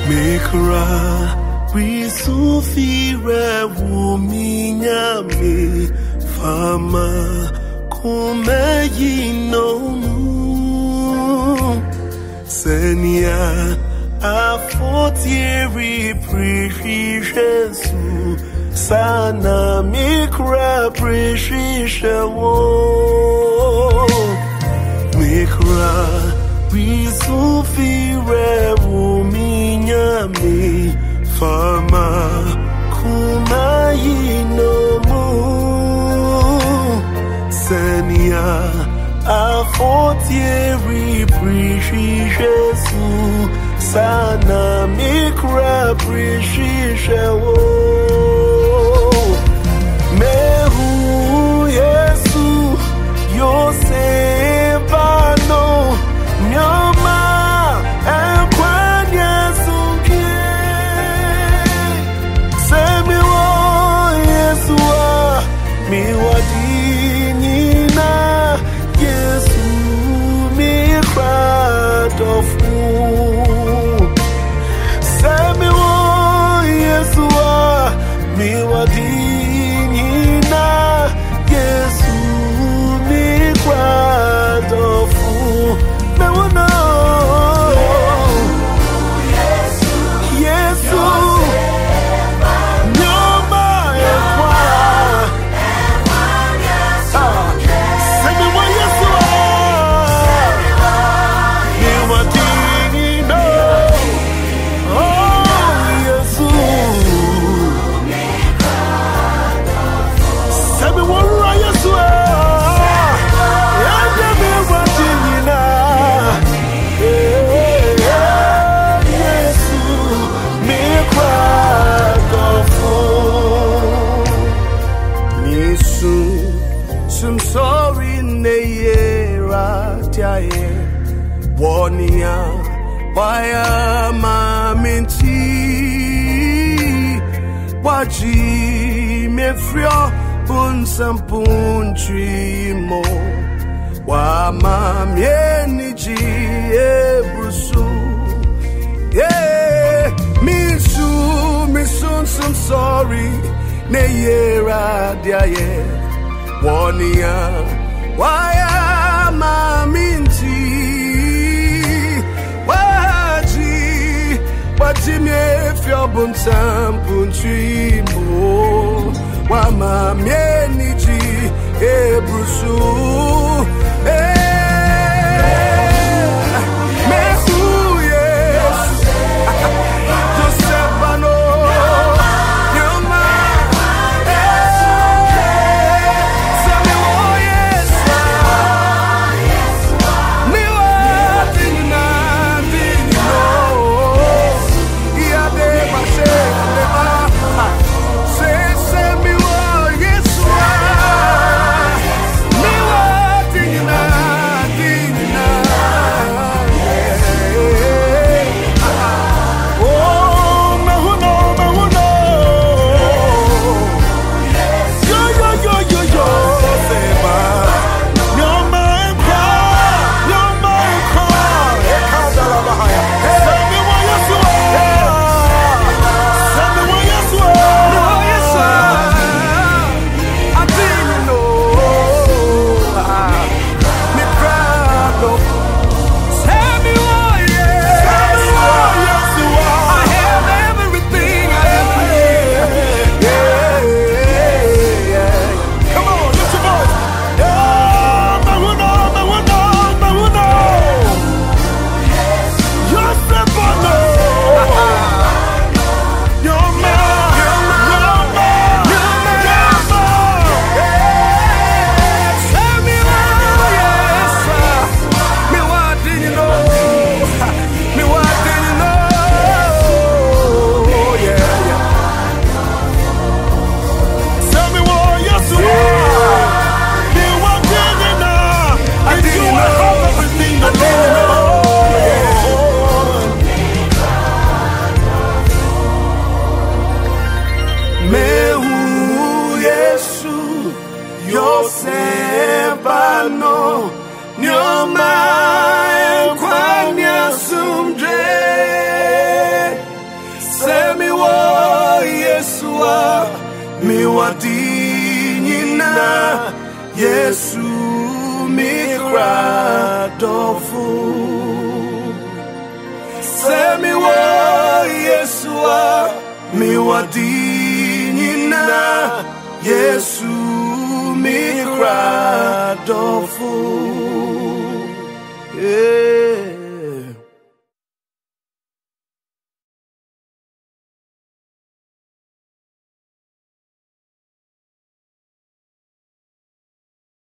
Mikra, we sufira wuminyame, fama, kumeyino, senya, afotieri prishishesu, sana mikra prishishewo, mikra, we sufira wuminyame, fama, kumayino mu, senya, afotieri prishishesu, sana mikra prishishewo. Mehu Yesu Yosebano Nyoma Ekwanya Sunkie Semiwo Yesua Miwadinina Yesu Mikra Dofu Semiwo Yesua Miwadinina Yesu Mikra Dofu Mewono Yesu Nyoma Ekwa Semiwo Yesua Miwadinina sorry neyera tiaye wonia waya maminti waji mefrio unsampunchi mo wa mamieni ji ebrusu yeah misun some sorry neyera tiaye wonia waya maminti waji mefio bunsampunchimo wa mamieni ji ebrusu Yes, Yeshua mi wadinina Yesu mi kradofu Semi wo Yeshua mi wadinina Yesu mi kradofu